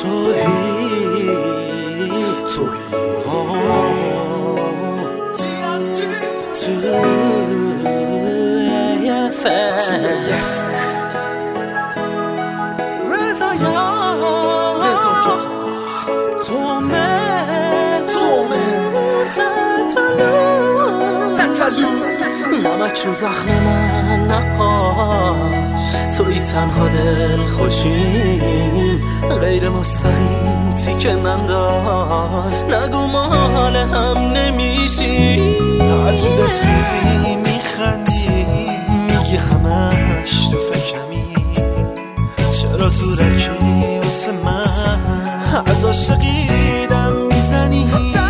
نمک رو زخم من نهاش، توی تنها دل خوشیم، غیر مستقیم تیکه ننداز، نگو ما حال هم نمیشیم. از جدا سوزی میخندی، میگی همش تو فکرمی، چرا زورکی واسه من از عاشقیدم میزنی.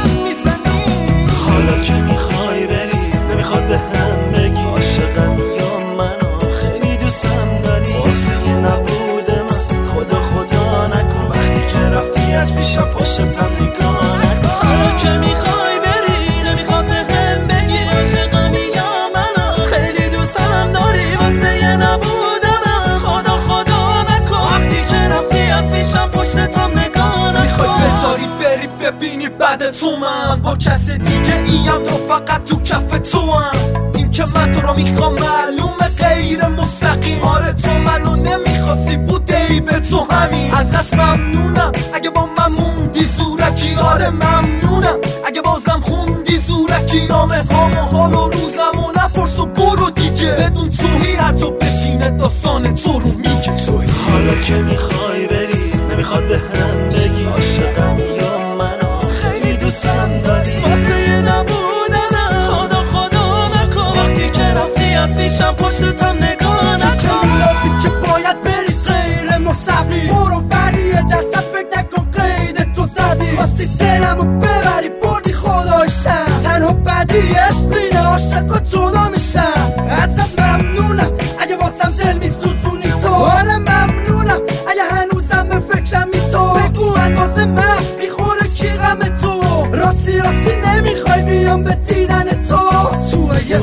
حالا که میخوای بری نمیخواد به هم بگی عاشقم یا منو خیلی دوستم داری، واسه نبود من خدا نکن، وقتی که رفتی از پیشم پشتم نگاه نکن. حالا که میخوای بری نمیخواد به هم بگی عاشقم یا منو خیلی دوستم داری، واسه نبود من خدا نکن، وقتی که رفتی از پیشم پشتم نگاه نکن. میخوای بذاری بری ببینی بعد تو من با کس دیگه ایم، تو فقط تو کف تو هم. این که من تو رو میخوام معلومه غیر مستقیم، آره تو منو نمیخواستی بوده ای به تو همین. ازت ممنونم اگه با من موندی زورکی، آره ممنونم اگه بازم خوندی زورکی. نامه هامو حال و روزم و نپرس و برو دیگه، بدون توهی هر جا بشینه داستان تو رو میگه. توی حالا که میخوای بری نمیخواد به هم بگی عاشقم یا منو خیلی دوستم داری، واسه نبودم خدا نکن، وقتی که رفتی از پیشم پشتم نگاه نکن. لازی که باید بری غیر مستقیم، برو وریه درصد فکر نکن قید تو زدی، خواستی دلمو ببری بردی خدایشم، تنها بدی عشقینه عاشقا جدا میشم. ازت ممنونم اگه واسم دل میسوزونی تو، آره ممنونم اگه هنوزم به فکرمی تو، بگو اندازه من میخوره کی غم تو، راستی نمیخوای بیام به دیدن تو. توی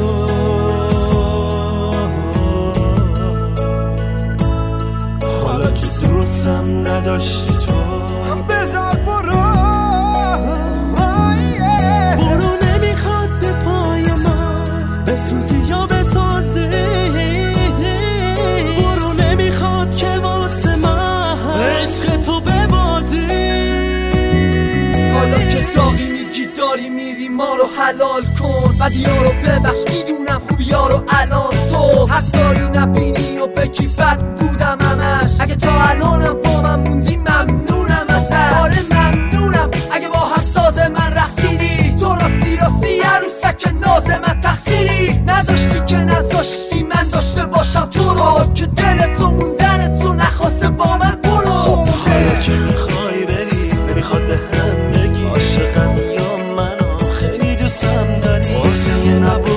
حالا که دوستم نداشتی تو هم بذار برو نمیخواد به پای من بسوزی یا بسازی، برو نمیخواد که واسه من عشق تو ببازی. حالا که داغی میگی داری میری ما رو حلال کن، بدیا رو ببخش میدونم خوبیا رو الان تو حق داری نبینی و بگی بد بودم همش، اگه تا الانم با من موندی ممنونم ازت، آره ممنونم اگه با هم ساز من رقصیدی، تو راستی عروسک ناز من تقصیری نداشتی که نذاشتی من داشته باشم تو رو، که دل تو موندن تو نخواسته با من برو. حالا که میخوای بری نمیخواد به هم بگی عاشقم یا منو خیلی دوستم داری، واسه